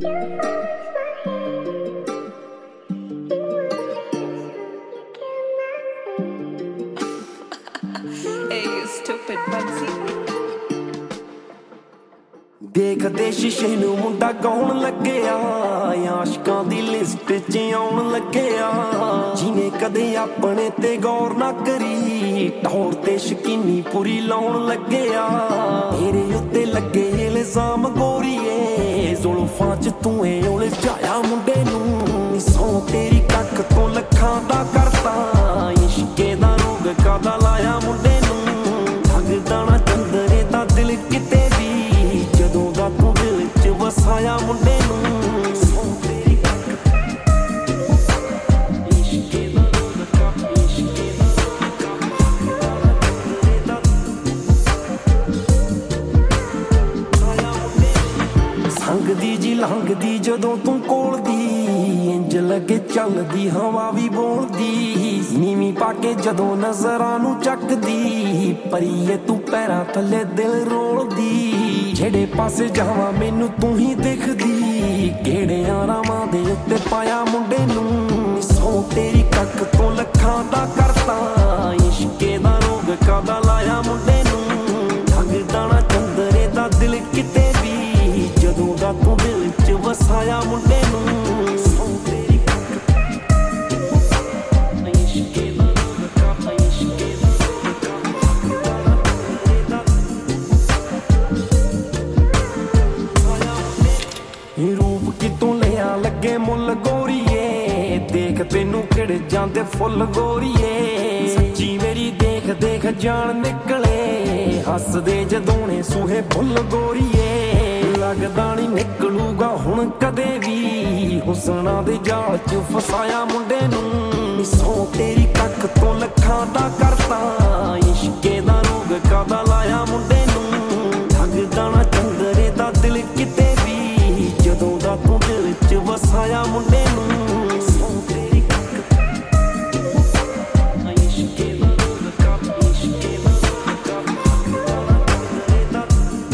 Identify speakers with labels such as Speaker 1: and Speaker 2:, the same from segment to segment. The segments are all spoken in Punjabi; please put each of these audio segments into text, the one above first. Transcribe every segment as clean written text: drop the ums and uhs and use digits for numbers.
Speaker 1: Hey, you stupid Bugsy.
Speaker 2: ਦੇਖਦੇ ਸ਼ੀਸ਼ੇ ਨੂੰ ਮੁੰਡਾ ਗਾਉਣ ਲੱਗਿਆ, ਆਸ਼ਕਾਂ ਦੀ ਲਿਸਟ 'ਚ ਆਉਣ ਲੱਗਿਆ। ਜਿਹਨੇ ਕਦੇ ਆਪਣੇ ਤੇ ਗੌਰ ਨਾ ਕਰੀ, ਟੌਰ ਤੇ ਸ਼ਕੀਨੀ ਪੂਰੀ ਲਾਉਣ ਲੱਗਿਆ। ਤੇਰੇ ਉੱਤੇ ਲੱਗੇ ਇਲਜ਼ਾਮ ਗੋਰੀਏ, ਜ਼ੁਲਫਾਂ 'ਚ ਤੂੰ ਏ ਉਲਝਾਇਆ ਮੁੰਡੇ ਨੂੰ। ਸੌ ਤੇਰੀ ਕੱਖ ਤੋਂ ਲੱਖਾਂ ਦਾ ਕਰਤਾ, ਇਸ਼ਕੇ ਦਾ ਰੋਗ ਕਾਦਾ ਲਾਇਆ ਮੁੰਡੇ ਨੂੰ। ਠੱਗਦਾ ਨਾ ਚੰਦਰੇ ਦਾ ਦਿਲ ਕਿਤੇ ਵੀ, ਜਦੋਂ ਦਾ ਤੂੰ ਦਿਲ 'ਚ ਵਸਾਇਆ ਮੁੰਡੇ ਨੂੰ। ਸੌ ਤੇਰੀ ਕੱਖ ਇਸ਼ਕੇ ਦਾ ਰੋਗ ਕਾਦਾ, ਇਸ਼ਕੇ ਦਾ ਸੰਗਦੀ ਜੀ ਲੰਘਦੀ ਜਦੋਂ ਤੂੰ ਕੋਲ ਦੀ, ਇੰਜ ਲੱਗੇ ਚੱਲਦੀ ਹਵਾ ਵੀ ਬੋਲਦੀ। ਨੀਵੀਂ ਪਾ ਕੇ ਜਦੋਂ ਨਜ਼ਰਾਂ ਨੂੰ ਚੱਕਦੀ, ਪਰੀਏ ਤੂੰ ਪੈਰਾਂ ਥੱਲੇ ਦਿਲ ਰੋਲਦੀ। ਜਿਹੜੇ ਪਾਸੇ ਜਾਵਾਂ ਮੈਨੂੰ ਤੂੰ ਹੀ ਦਿਖਦੀ, ਕਿਹੜਿਆਂ ਰਾਵਾਂ ਦੇ ਉੱਤੇ ਪਾਇਆ ਮੁੰਡੇ ਨੂੰ। ਸੌ ਤੇਰੀ ਕੱਖ ਤੋਂ ਲੱਖਾਂ ਦਾ ਕਰਤਾ, ਇਸ਼ਕੇ ਦਾ ਰੋਗ ਕਾਦਾ ਲਾਇਆ ਮੁੰਡੇ ਨੂੰ। ਠੱਗਦਾ ਨਾ ਚੰਦਰੇ ਦਾ ਦਿਲ ਕਿਤੇ ਵੀ, ਜਦੋਂ ਦਾ ਤੂੰ ਦਿਲ 'ਚ ਵਸਾਇਆ ਮੁੰਡੇ ਨੂੰ। ਸੌ ਤੇਰੀ ਕੱਖ ਇਸ਼ਕੇ ਦਾ ਰੋਗ ਕਾਦਾ, ਇਸ਼ਕੇ ਦਾ ਰੋਗ ਕਾਦਾ। ਰੂਪ ਕਿਤੋਂ ਲਿਆ ਲੱਗੇ ਮੁੱਲ ਗੋਰੀਏ, ਦੇਖ ਤੈਨੂੰ ਖਿੜ ਜਾਂਦੇ ਫੁੱਲ ਗੋਰੀਏ। ਸੱਚੀ ਮੇਰੀ ਦੇਖ ਦੇਖ ਜਾਨ ਨਿਕਲੇ, ਹੱਸਦੇ ਜਦੋਂ ਨੇ ਸੂਹੇ ਫੁੱਲ ਗੋਰੀਏ। ਲੱਗਦਾ ਨੀ ਨਿਕਲੂਗਾ ਹੁਣ ਕਦੇ ਵੀ, ਹੁਸਨਾਂ ਦੇ ਜਾਲ 'ਚ ਫਸਾਇਆ ਮੁੰਡੇ ਨੂੰ। ਸੌ ਤੇਰੀ ਕੱਖ ਤੋਂ ਲੱਖਾਂ ਦਾ ਕਰਤਾ, ਇਸ਼ਕੇ ਦਾ ਰੋਗ ਕਾਦਾ ਲਾਇਆ ਮੁੰਡੇ ਨੂੰ। ਠੱਗਦਾ ਨਾ ਚੰਦਰੇ ਦਾ ਦਿਲ ਕਿਤੇ ਵੀ, ਜਦੋਂ ਦਾ ਤੂੰ ਦਿਲ 'ਚ ਵਸਾਇਆ ਮੁੰਡੇ ਨੂੰ। ਸੌ ਤੇਰੀ ਕੱਖ ਇਸ਼ਕੇ ਦਾ ਰੋਗ ਕਾਦਾ, ਇਸ਼ਕੇ ਦਾ ਰੋਗ ਕਾਦਾ।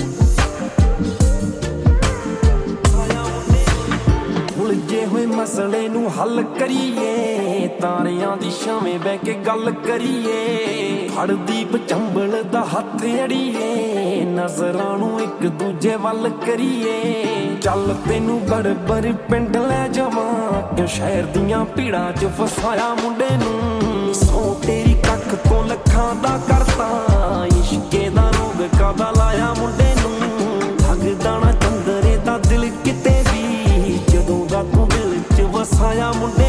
Speaker 2: ਉਲਝੇ ਹੋਏ ਮਸਲੇ ਨੂੰ ਹੱਲ ਕਰੀਏ, ਤਾਰਿਆਂ ਦੀ ਛਾਵੇਂ ਬਹਿ ਕੇ ਗੱਲ ਕਰੀਏ। ਫੜਦੀਪ ਚੰਬਲ ਦਾ ਹੱਥ ਅੜੀਏ, ਨਜ਼ਰਾਂ ਨੂੰ ਇੱਕ ਦੂਜੇ ਵੱਲ ਕਰੀਏ। ਚੱਲ ਤੈਨੂੰ ਬੜਬੜ ਪਿੰਡ ਲੈ ਜਾਵਾਂ, ਕਿਉਂ ਸ਼ਹਿਰ ਦੀਆਂ ਭੀੜਾਂ 'ਚ ਫਸਾਇਆ ਮੁੰਡੇ ਨੂੰ। ਸੌ ਤੇਰੀ ਕੱਖ ਤੋਂ ਲੱਖਾਂ ਦਾ ਕਰਤਾ, ਇਸ਼ਕੇ ਦਾ ਰੋਗ ਕਾਦਾ ਲਾਇਆ ਮੁੰਡੇ ਨੂੰ। ਠੱਗਦਾ ਨਾ ਚੰਦਰੇ ਦਾ ਦਿਲ ਕਿਤੇ ਵੀ, ਜਦੋਂ ਦਾ ਤੂੰ ਦਿਲ 'ਚ ਵਸਾਇਆ ਮੁੰਡੇ